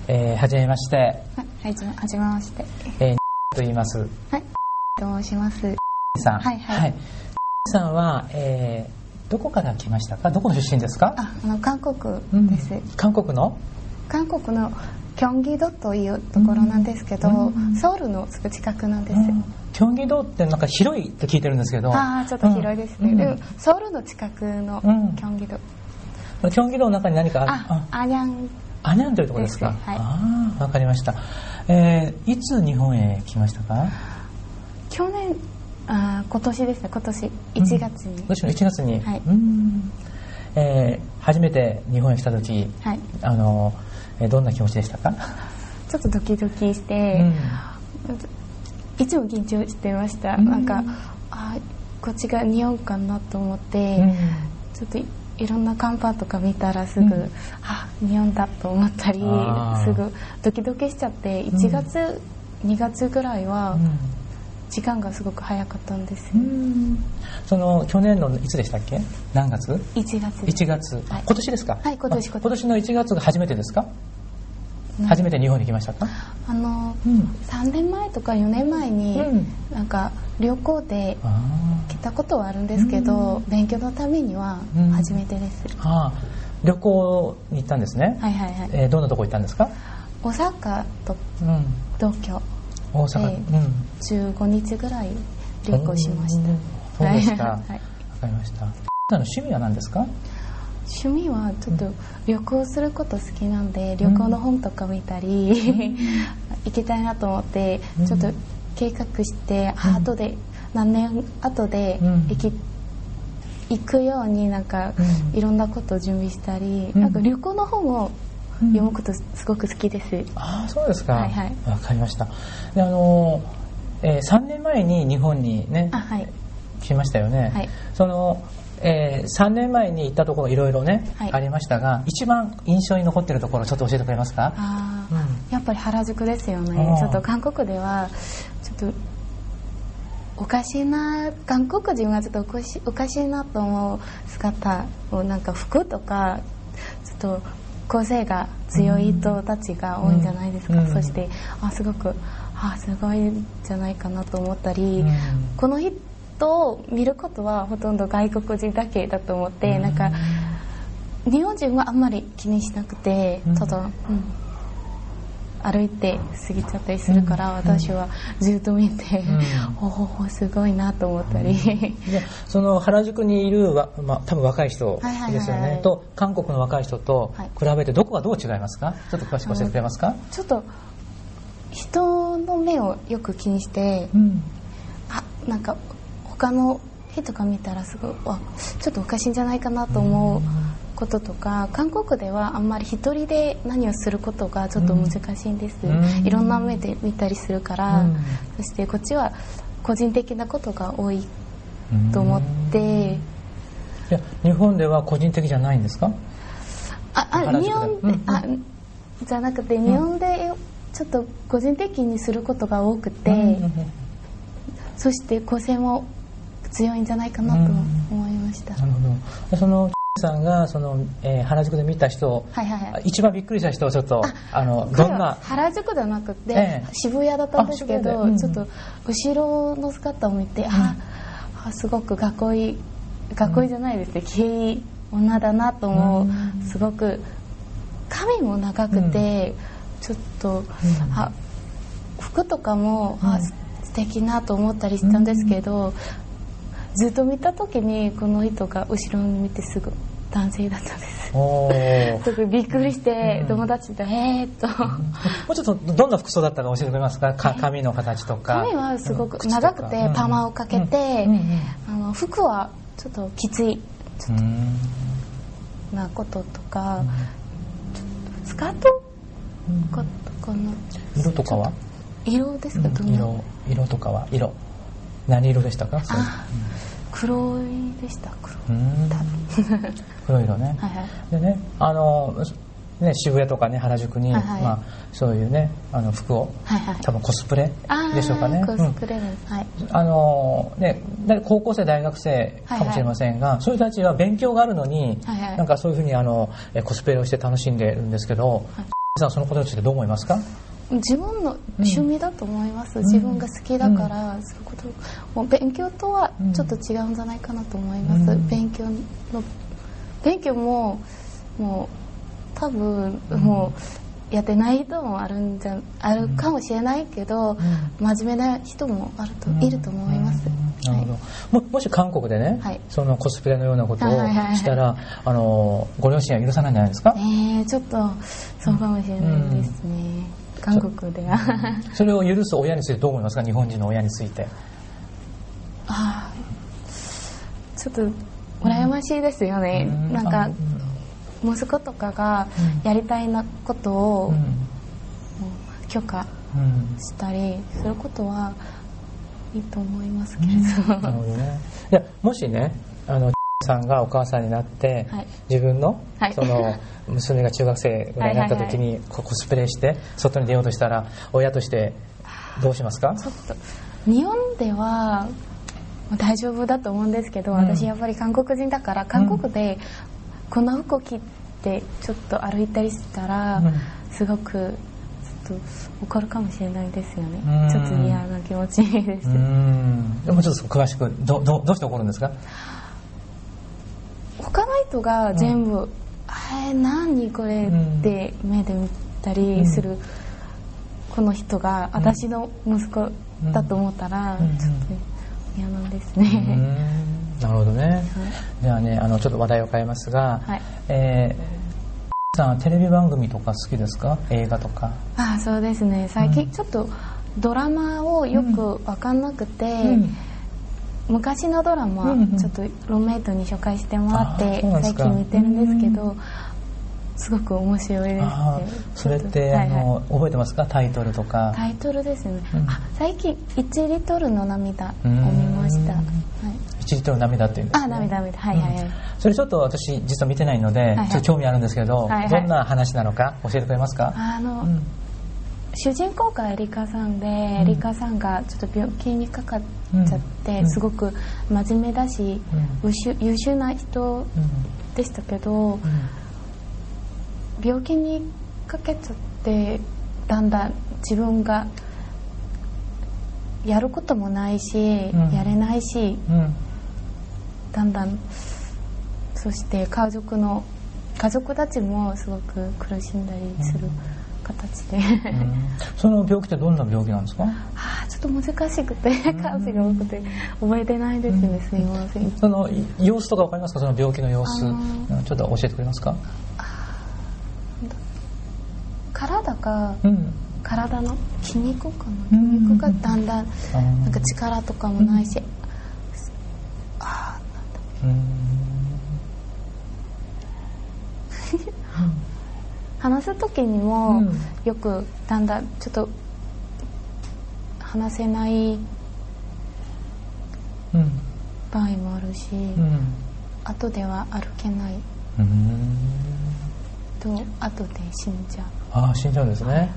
はじめまして。 はい、はじめまして。 と言います。 はい、と申します。 さん。 はいはい。 さんは、どこから来ましたか？どこの出身ですか？ 韓国です。 韓国のキョンギ道というところなんですけど、ソウルのすぐ近くなんです。 キョンギ道ってなんか広いと聞いてるんですけど。 ちょっと広いですね。でもソウルの近くのキョンギ道。 キョンギ道の中に何かアニャン。 アニャンというところですか？はい。わかりました。いつ日本へ来ましたか？ 今年ですね。今年1月に。 今年の1月に。 はい。 初めて日本へ来た時、 はい。 どんな気持ちでしたか？ ちょっとドキドキして、いつも緊張してました。なんかこっちが日本かなと思って、ちょっといろんな看板とか見たらすぐ、日本だと思ったり、すぐドキドキしちゃって、1月、2月ぐらいは時間がすごく早かったんです。 去年のいつでしたっけ？何月 ？1月。 1月。今年ですか？ はい、今年の1月が初めてですか？初めて日本に来ましたか？3 年前とか4年前になんか旅行で来たことはあるんですけど、勉強のためには初めてです。 旅行に行ったんですね。 はいはいはい。 どんなとこ行ったんですか？大阪と東京。 大阪。 15日ぐらい旅行しました。 そうですか。わかりました。趣味は何ですか？ 趣味はちょっと旅行すること好きなんで、旅行の本とか見たり行きたいなと思って、ちょっと計画して後で何年後で行くようになんかいろんなことを準備したり、なんか旅行の本を読むことすごく好きです。 そうですか。 はいはい。 わかりました。で3年前に日本にね来ましたよね。 はい。 3年前に行ったところいろいろね、ありましたが、一番印象に残っているところちょっと教えてくれますか？ やっぱり原宿ですよね。ちょっと韓国ではちょっとおかしいな、韓国人はちょっとおかしいなと思う姿を、なんか服とかちょっと個性が強い人たちが多いんじゃないですか。そしてすごくすごいんじゃないかなと思ったり、この人を見ることはほとんど外国人だけだと思って、なんか日本人はあんまり気にしなくて、ただ、歩いて過ぎちゃったりするから、私はずっと見て、すごいなと思ったり。 その原宿にいる多分若い人ですよね。と韓国の若い人と比べてどこがどう違いますか？ちょっと詳しく教えてくれますか？ ちょっと人の目をよく気にして、なんか他の人が見たらすごいちょっとおかしいんじゃないかなと思うこととか、韓国ではあんまり一人で何をすることがちょっと難しいんです。いろんな目で見たりするから、そしてこっちは個人的なことが多いと思って。 日本では個人的じゃないんですか？ 日本でじゃなくて、日本でちょっと個人的にすることが多くて、そして個性も強いんじゃないかなと思いました。 なるほど。さんが原宿で見た人、一番びっくりした人をちょっとどんな。原宿ではなくて、渋谷だったんですけど、ちょっと後ろの姿を見て、すごくかっこいいじゃないですね、きれい女だなと思う。すごく髪も長くて、ちょっと服とかも素敵なと思ったりしたんですけど、ずっと見た時にこの人が後ろに見てすぐ男性だったんです。すごいびっくりして、友達ともうちょっとどんな服装だったか教えてくれますか？髪の形とか。 髪はすごく長くてパーマをかけて、服はちょっときついなこととか、スカートかな。 色とかは？ 色ですか？ 色とかは何色でしたか？ 黒いでした。 黒色ね。でね、渋谷とかね、原宿にそういうね服を多分コスプレでしょうかね。 コスプレです。 高校生大学生かもしれませんが、そういう人たちは勉強があるのになんかそういうふうにコスプレをして楽しんでるんですけど、 さんそのことについてどう思いますか？ 自分の趣味だと思います、自分が好きだから、そういうこともう勉強とはちょっと違うんじゃないかなと思います、勉強ももう多分もうやってない人もあるかもしれないけど、真面目な人もいると思います、 なるほど。もし韓国でね、そのコスプレのようなことをしたら、ご両親は許さないんじゃないですか？ ちょっとそうかもしれないですね、韓国では。 それを許す親についてどう思いますか？日本人の親について。 ちょっと羨ましいですよね、なんか息子とかがやりたいなことを許可したりすることはいいと思いますけれど、 なるほどね。いや、もしねさんがお母さんになって、自分のその娘が中学生ぐらいになった時にコスプレして外に出ようとしたら、親としてどうしますか？ ちょっと日本では大丈夫だと思うんですけど、私やっぱり韓国人だから、韓国でこんな服を着てちょっと歩いたりしたら、すごくちょっと怒るかもしれないですよね、ちょっと嫌な気持ちです。 でもちょっと詳しくどうして怒るんですか？ 他の人が全部、何これって目で見たりする、この人が私の息子だと思ったら、ちょっと嫌なんですね。 なるほどね。じゃあね、ちょっと話題を変えますが、さんテレビ番組とか好きですか？映画とか。 そうですね、最近ちょっとドラマをよく分かんなくて、昔のドラマちょっとルームメイトに紹介してもらって最近見てるんですけど、すごく面白いですね。 それって覚えてますか？タイトルとか。 タイトルですね、最近1リットルの涙を見ました。1 リットルの涙っていうんですね。 涙、 それちょっと私実は見てないので、ちょっと興味あるんですけど、どんな話なのか教えてくれますか？主人公がエリカさんで、エリカさんがちょっと病気にかかっちゃって、すごく真面目だし、優秀な人でしたけど、病気にかけちゃってだんだん自分がやることもないし、やれないし、だんだんそして家族たちもすごく苦しんだりする形で、 その病気ってどんな病気なんですか？ ちょっと難しくて数が多くて覚えてないですね、すいません。 その様子とかわかりますか？その病気の様子、ちょっと教えてくれますか？体の筋肉がだんだんなんか力とかもないし、話す時にもよくだんだんちょっと話せない場合もあるし、後では歩けないと後で死んじゃう。 死んじゃうんですね。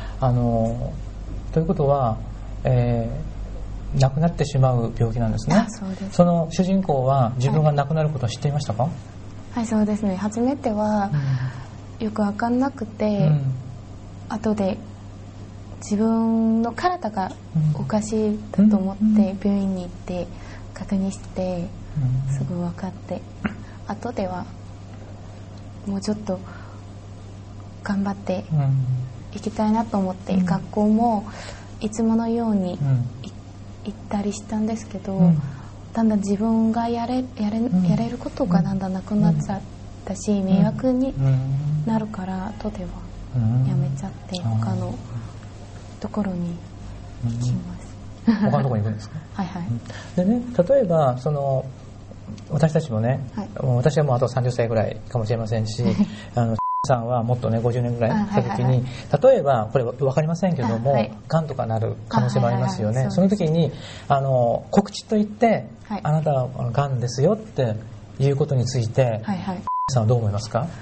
ということは、亡くなってしまう病気なんですね。 そうです。 その主人公は自分が亡くなることを知っていましたか？ そうですね。初めてはよく分かんなくて、後で自分の体がおかしいだと思って病院に行って確認してすぐ分かって、後ではもうちょっと頑張って行きたいなと思って、学校もいつものように行ったりしたんですけど、だんだん自分がやれることがだんだんなくなっちゃったし、迷惑になるから後ではやめちゃって他のところに行きます。 他のところに行くんですか？でね、例えば私たちもね、私はもうあと30歳ぐらいかもしれませんし、さんはもっとね50年ぐらいした時に、例えばこれ分かりませんけども、がんとかなる可能性もありますよね。その時に告知といって、あなたはがんですよっていうことについて、さんはどう思いますか？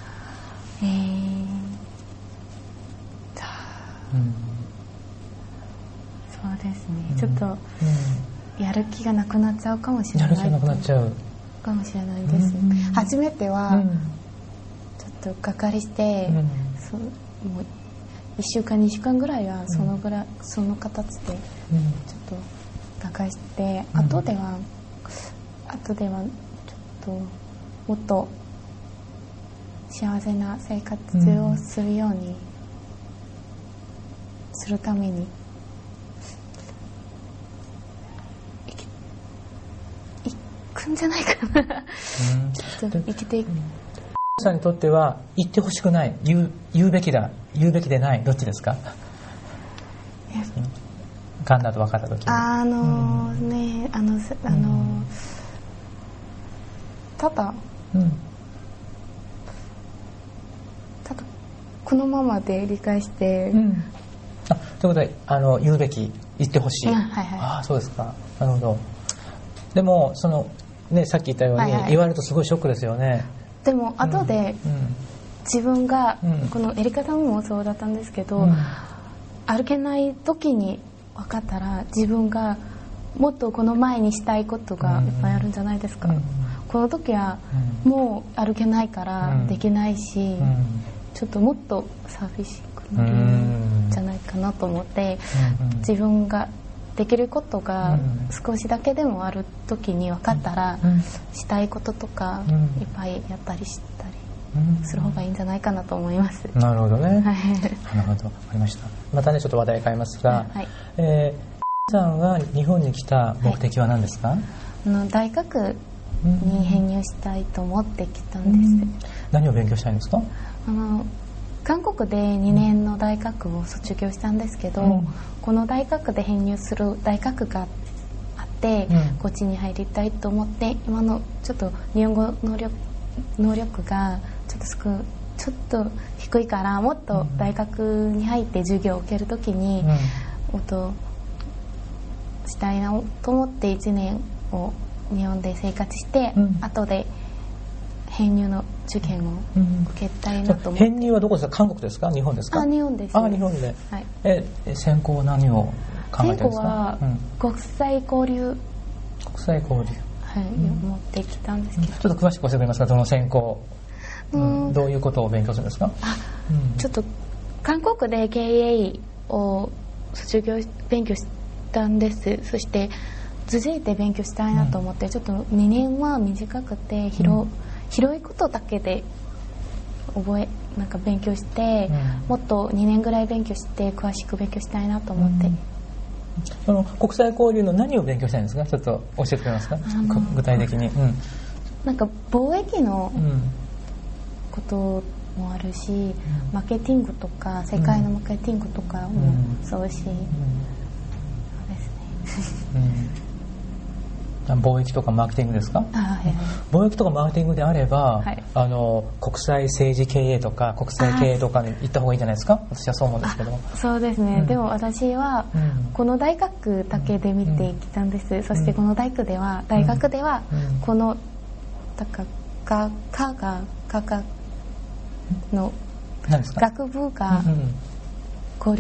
そうですね、ちょっとやる気がなくなっちゃうかもしれない。 やる気がなくなっちゃうかもしれないですね。初めてはちょっとがっかりして、もう 1週間2週間ぐらいはその形でちょっと流して、後ではちょっともっと幸せな生活をするようにするために行くんじゃないかな。ちょっと生きていく。 さんにとっては言ってほしくない、言うべきだ、言うべきでない、どっちですか？がんだと分かった時に。 ただこのままで理解して、 ということで言うべき、言ってほしい。ああ、そうですか。なるほど。でもさっき言ったように、言われるとすごいショックですよね。 でも後で自分が、このエリカさんもそうだったんですけど、歩けない時に分かったら、自分がもっとこの前にしたいことがいっぱいあるんじゃないですか。この時はもう歩けないからできないし、ちょっともっと寂しくなるんじゃないかなと思って、自分ができることが少しだけでもある時に分かったら、したいこととかいっぱいやったりしたりする方がいいんじゃないかなと思います。 なるほどね。なるほど、分かりました。またね、ちょっと話題変えますが、さんが日本に来た目的は何ですか？ 大学に編入したいと思ってきたんです。 何を勉強したいんですか？ 韓国で2年の大学を卒業したんですけど、この大学で編入する大学があって、こっちに入りたいと思って、今のちょっと日本語能力がちょっと低いから、もっと大学に入って授業を受けるときに、もっとしたいなと思って1年を日本で生活して、後で編入の受験を受けたいなと思って。 編入はどこですか？韓国ですか？日本ですか？ 日本です。 日本で。専攻は何を考えてるんですか？専攻は国際交流。 国際交流。 持ってきたんですけど。 ちょっと詳しく教えてくれますか？その専攻。どういうことを勉強するんですか？ ちょっと韓国で経営を勉強したんです。そして続いて勉強したいなと思って、ちょっと2年は短くて広いことだけで勉強して、もっと2年ぐらい勉強して詳しく勉強したいなと思って。 その国際交流の何を勉強したいんですか？ちょっと教えてくれますか？具体的に。 貿易のこともあるし、マーケティングとか世界のマーケティングとかもそうし、そうですね。 貿易とかマーケティングですか？貿易とかマーケティングであれば、国際政治経営とか国際経営とかに行った方がいいんじゃないですか？私はそう思うんですけど。 そうですね。でも私はこの大学だけで見てきたんです。そしてこの大学ではこの科学の学部が国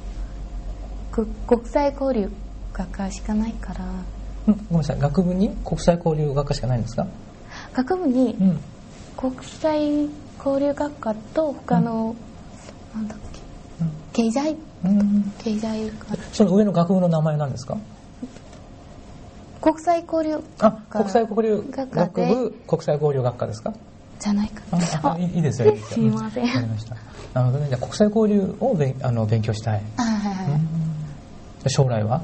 際交流学科しかないから。 ごめんなさい、学部に国際交流学科しかないんですか？ 学部に国際交流学科と他の、なんだっけ、経済その上の学部の名前なんですか？ 国際交流学科。 国際交流学部国際交流学科ですか？ じゃないかな。 いいですよ。 すみません。 わかりました。なるほどね。じゃあ国際交流を勉強したい。将来は？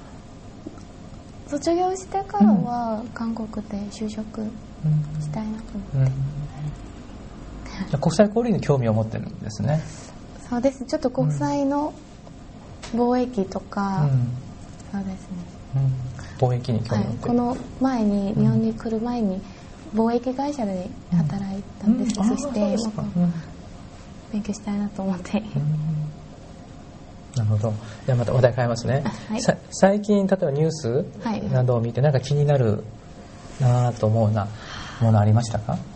卒業してからは韓国で就職したいなと思って。 じゃあ国際交流に興味を持ってるんですね。 そうです。ちょっと国際の貿易とか、そうですね。 貿易に興味を持ってる。 この前に日本に来る前に貿易会社で働いたんです。そして勉強したいなと思って。 なるほど。ではまた話題変えますね。最近例えばニュースなどを見てなんか気になるなと思うなものありましたか？ そう。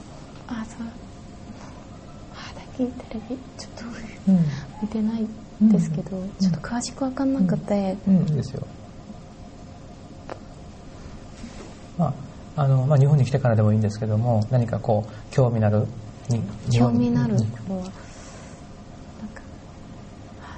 最近テレビちょっと見てないですけど、ちょっと詳しく分かんなくて。 いいですよ。日本に来てからでもいいんですけども、何かこう興味のある興味のあるのは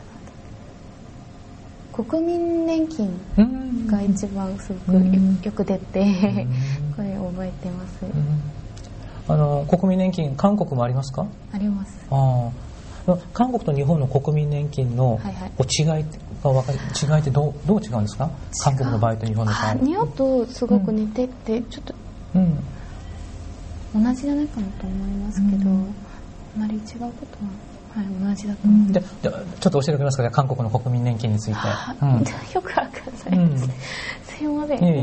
国民年金が一番すごくよく出て、これ覚えてます。 国民年金、韓国もありますか？ あります。 韓国と日本の国民年金の違いってどう違うんですか？韓国の場合と日本の場合。 日本とすごく似てて、ちょっと同じじゃないかなと思いますけど、あまり違うことは、同じだと思う。 ちょっと教えてくれますか、韓国の国民年金について。 よくわかんないです。すいません。です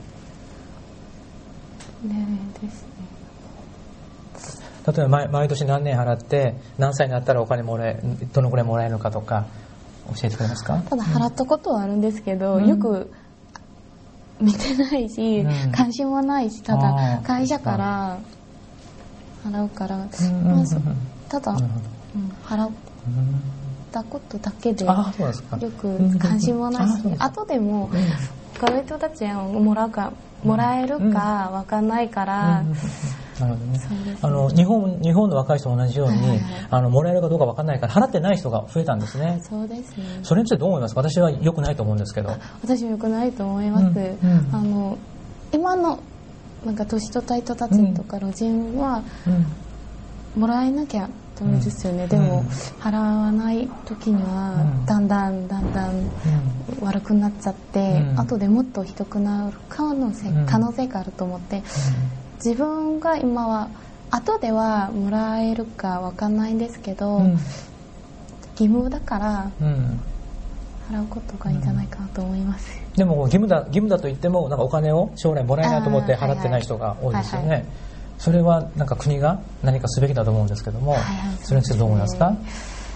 ね。 例えば毎年何年払って何歳になったらお金どのくらいもらえるのかとか教えてくれますか？ ただ払ったことはあるんですけど、よく見てないし、関心もないし、ただ会社から払うから、ただ払ったことだけでよく関心もないし、後でも他の人たちはもらえるか分かんないから。 なるほどね。日本の若い人も同じように、もらえるかどうか分からないから払ってない人が増えたんですね。 そうですね。 それについてどう思いますか？私は良くないと思うんですけど。 私も良くないと思います。今のなんか年取った人たちとか老人はもらえなきゃダメですよね。でも払わない時にはだんだん悪くなっちゃって、後でもっとひどくなる可能性があると思って。自分が今は後ではもらえるか分かんないんですけど、義務だから払うことがいいんじゃないかなと思います。 でも義務だと言ってもなんかお金を将来もらえないと思って払ってない人が多いですよね。それはなんか国が何かすべきだと思うんですけども、それについてどう思いますか？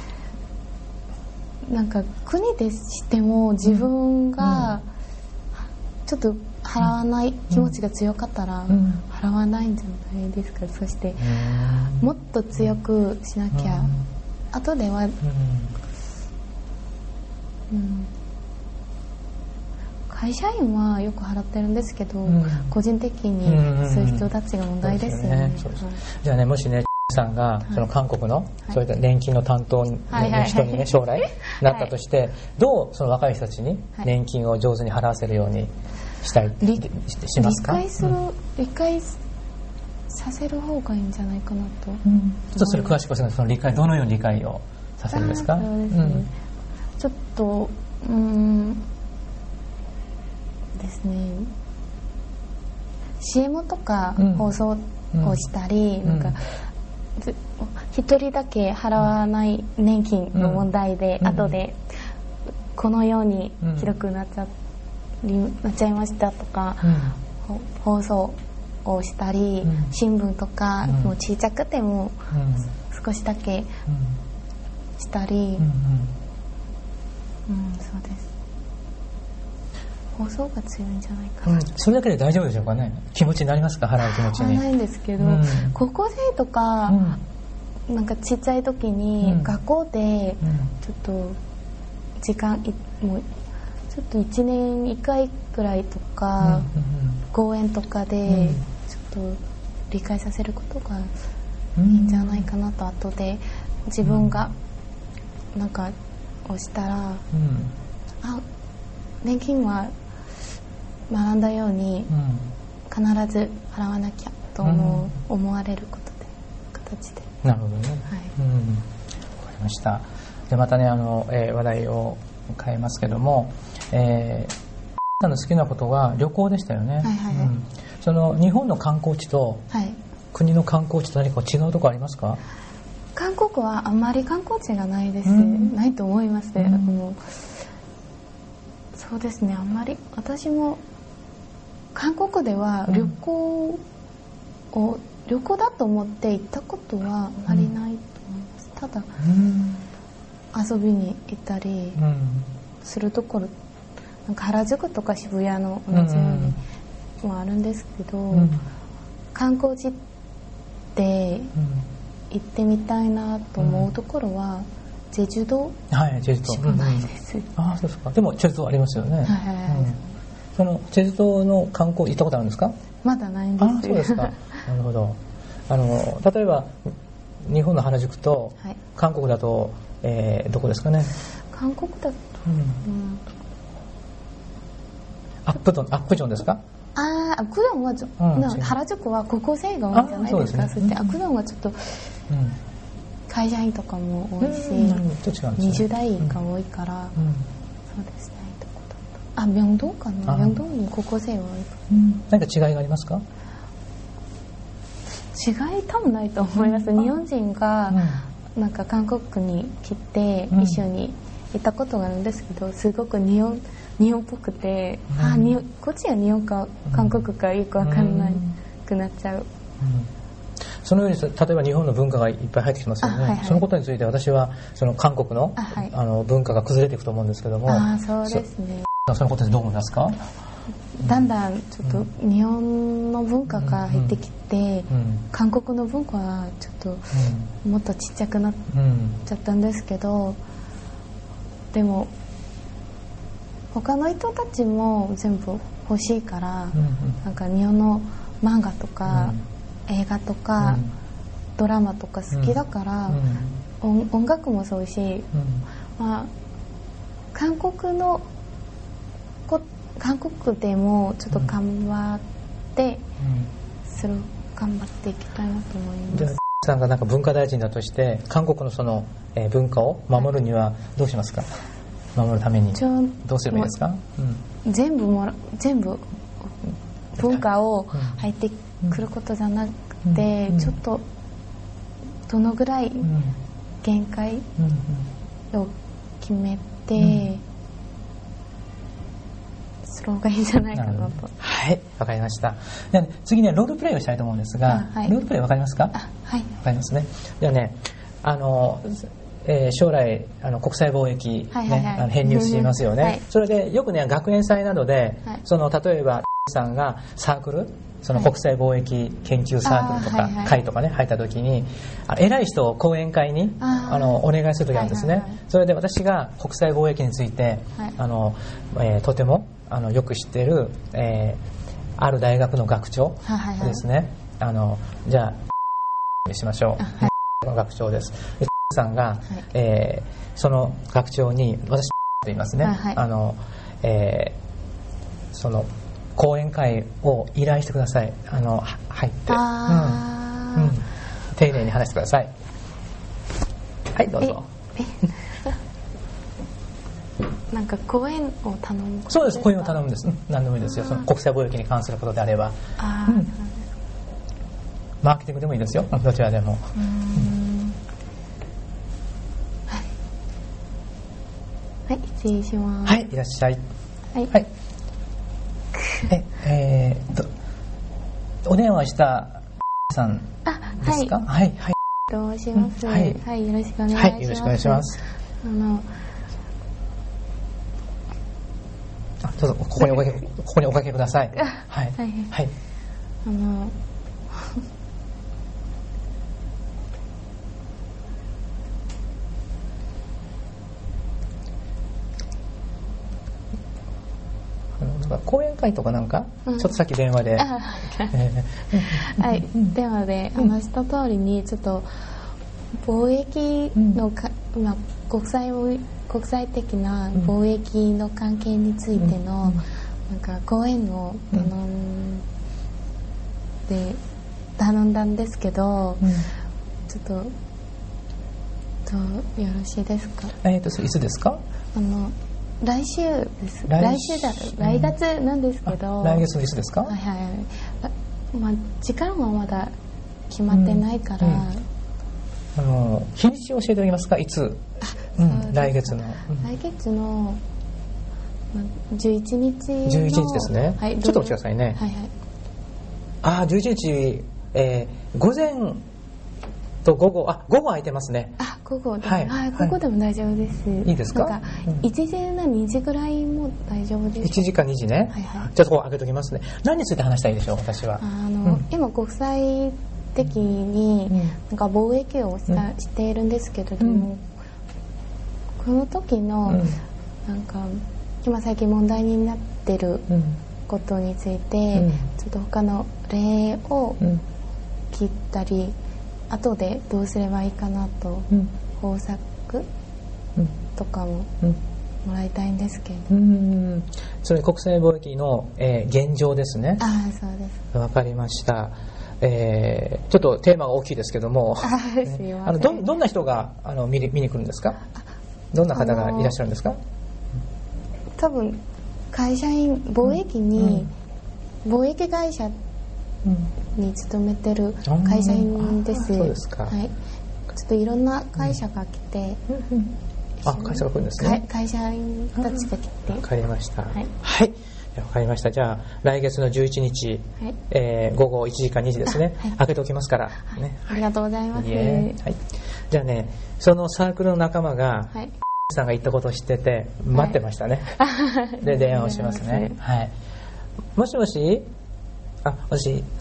なんか国でしても自分がちょっと払わない気持ちが強かったら払わないんじゃないですか。そしてもっと強くしなきゃ、後では、会社員はよく払ってるんですけど、個人的にそういう人たちが問題ですよね。 じゃあね、もしねさんがその韓国のそういった年金の担当の人にね将来なったとして、どうその若い人たちに年金を上手に払わせるようにしたいしますか？ 理解させる方がいいんじゃないかなと。 ちょっとそれ詳しく教えてください。その理解、どのように理解をさせるんですか？ そうですね。ちょっとですね。CM とか放送をしたり、なんか一人だけ払わない年金の問題で、後でこのようにひどくなっちゃいましたとか、放送をしたり、新聞とかもう小さくても少しだけしたり、そうです。放送が強いんじゃないかな。 それだけで大丈夫でしょうかね？気持ちになりますか？払う気持ちに。 ないんですけど、高校生とか、なんかちっちゃい時に学校でちょっと時間もうちょっと1年1回くらいとか、講演とかでちょっと理解させることがいいんじゃないかなと。後で自分がなんかをしたら、年金は学んだように必ず払わなきゃと思われることで、形で。 なるほどね。わかりました。でまたね話題を変えますけども、さんの好きなことは旅行でしたよね。その日本の観光地と国の観光地と何か違うところありますか？ 韓国はあんまり観光地がないです。ないと思います。そうですね。あんまり私も韓国では旅行だと思って行ったことはあまりないと思います。ただ遊びに行ったりするところ、なんか原宿とか渋谷の同じようにもあるんですけど、観光地で行ってみたいなと思うところはチェジュ島しかないです。 ああ、そうですか。でもチェジュ島ありますよね。そのチェジュ島の観光行ったことあるんですか？ まだないんです。 あ、そうですか。なるほど。例えば日本の原宿と韓国だと、どこですかね？ 韓国だと、 アップジョンですか？ アクドンは原宿は高校生が多いじゃないですか。そうやってアクドンはちょっと会社員とかも多いし、20代が多いから、そうですね。明洞かな。明洞に高校生は多い。 何か違いがありますか？ 違い多分ないと思います。日本人がなんか韓国に来て一緒に行ったことがあるんですけど、すごく日本っぽくて、こっちは日本か韓国かよく分かんなくなっちゃう。 そのように例えば日本の文化がいっぱい入ってきますよね。そのことについて私はその韓国の文化が崩れていくと思うんですけども。 そうですね。 そのことでどう思いますか？ だんだんちょっと日本の文化が入ってきて、韓国の文化はちょっともっとちっちゃくなっちゃったんですけど、でも他の人たちも全部欲しいから、なんか日本の漫画とか映画とかドラマとか好きだから、音楽もそうし、韓国でもちょっと頑張って頑張っていきたいなと思います。 さんがなんか文化大臣だとして韓国のその文化を守るにはどうしますか？守るためにどうすればいいですか？ 全部文化を入ってくることじゃなくて、ちょっとどのぐらい限界を決めてその方がいいんじゃないかなと。 はい、わかりました。ではね、次にはロールプレイをしたいと思うんですが、ロールプレイわかりますか？ はい。 わかりますね。ではね、将来国際貿易、編入しますよね。それでよくね、学園祭などで、例えばさんがサークル、その国際貿易研究サークルとか会とかね入った時に、偉い人を講演会にお願いする時なんですね。それで私が国際貿易についてとてもよく知っているある大学の学長ですね。じゃあしましょう。学長です。さんがその学長に私と言いますね。その講演会を依頼してください。入って、丁寧に話してください。はい、どうぞ。 なんか講演を頼む。 そうです、講演を頼むんです。何でもいいですよ。その国際貿易に関することであれば。マーケティングでもいいですよ。どちらでも。 はい、失礼します。 はい、いらっしゃい。はい。お電話したさんですか？はい。はい。 どうします？はい、よろしくお願いします。はい、 よろしくお願いします。どうぞ、ここにおかけください。はい。はい。講演会とかなんか、ちょっとさっき電話で、 はい、電話で話した通りにちょっと貿易の国際的な貿易の関係についてのなんか講演を頼んだんですけど、ちょっとよろしいですか？ いつですか？ 来週です。来月なんですけど。 来月のいつですか？ はいはい。時間はまだ決まってないから。 日にちを教えていただけますか？いつ？来月の。 来月の11日の。 11日ですね。はい。ちょっとお待ちくださいね。はいはい。11日午前と午後空いてますね。 午後で、午後でも大丈夫です。 いいですか？ なんか1時な2時ぐらいも大丈夫です。 1時か2時ね。はいはい。じゃあそこ開けときますね。何について話したいでしょう、私は。 今国際的になんか貿易をしているんですけれども、この時のなんか今最近問題になってることについて、ちょっと他の例を聞いたり。後でどうすればいいかなと、方策とかももらいたいんですけど。 それ国際貿易の、現状ですね。 そうです。 わかりました。ちょっとテーマが大きいですけども、どんな人が見に来るんですか？どんな方がいらっしゃるんですか？ 多分会社員、貿易に、貿易会社に勤めてる会社員です。 そうですか。 はい。ちょっといろんな会社が来て、 会社が来るんですね。 会社員たちが来て。 わかりました。はい。わかりました。じゃあ来月の11日、午後1時か2時ですね。開けておきますから。 ありがとうございます。 じゃあね、そのサークルの仲間が、さんが言ったことを知ってて待ってましたね。で電話をしますね。もしもし、私ね。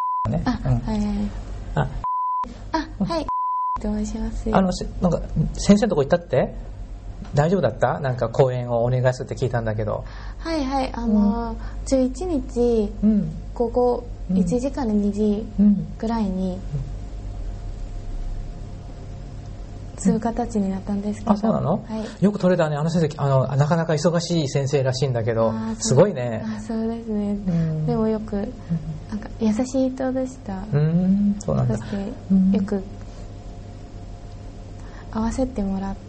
どうします。 なんか先生のとこ行ったって？大丈夫だった？なんか講演をお願いするって聞いたんだけど。 11日、午後1時から2時ぐらいにそういう形になったんですけど。 そうなの？よく取れたね。先生なかなか忙しい先生らしいんだけど、すごいね。 そうですね。でもよくなんか優しい人でした。 そうなんだ。 そしてよく合わせてもらって、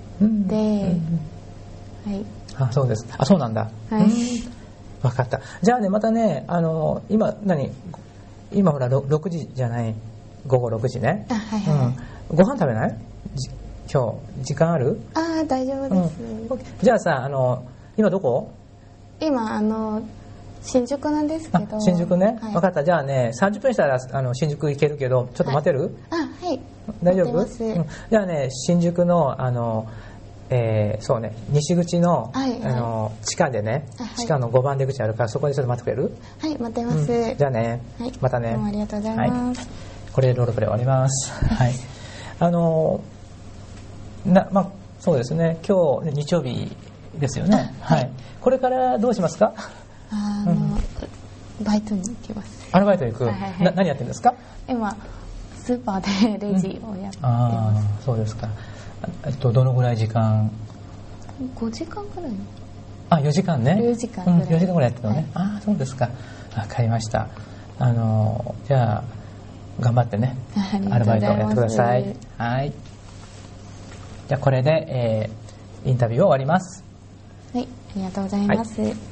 そうです。そうなんだ。分かった。じゃあね、またね、今ほら6時じゃない、午後6時ね。ご飯食べない？今日時間ある？ 大丈夫です。 じゃあさ、今どこ？ 今新宿なんですけど。 新宿ね。分かった。じゃあね、30分したら新宿行けるけど、ちょっと待てる？大丈夫？じゃあね、新宿のそうね、西口の地下でね、地下の5番出口あるから、そこでちょっと待ってくれる？ 待ってます。 じゃあね、またね。 どうもありがとうございます。 これでロールプレイ終わります。そうですね、今日日曜日ですよね。これからどうしますか？ バイトに行きます。 アルバイト行く？何やってるんですか？ 今スーパーでレジをやってます。 そうですか。どのぐらい時間 ？5時間くらい。 4時間ね。 4時間ぐらい。 4時間ぐらいやってるのね。そうですか。わかりました。じゃあ頑張ってね、アルバイトをやってください。じゃあこれで、インタビューを終わります。 ありがとうございます。